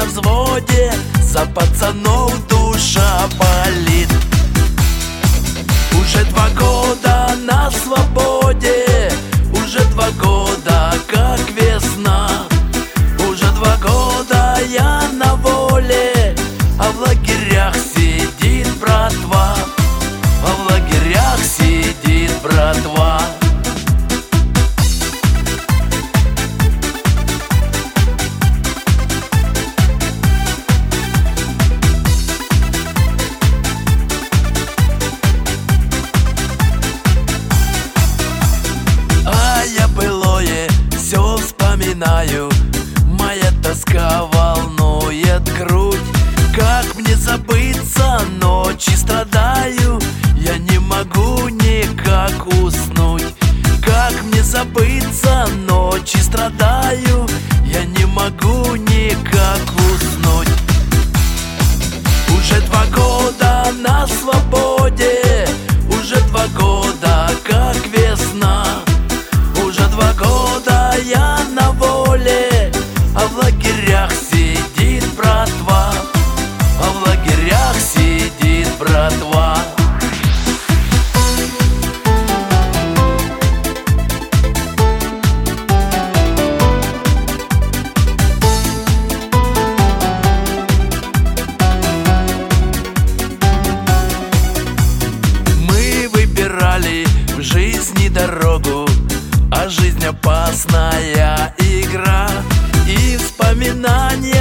взводе, за пацанов душа болит. Уже 2 года на свободе, уже 2 года как весна. Уже 2 года я на воле, а в лагерях сидит братва, а в лагерях сидит братва. А я былое все вспоминаю, моя тоска волнует грудь. Как мне забыться, ночи страдаю, я не могу никак уснуть. Как мне забыться, ночи страдаю, я не могу никак уснуть. Уже 2 года на свободе, уже 2 года как весна. Уже 2 года я на воле, а в лагерях сидит братва, а в лагерях сидит братва. Мы выбирали в жизни дорогу, а жизнь опасная игра, и вспоминания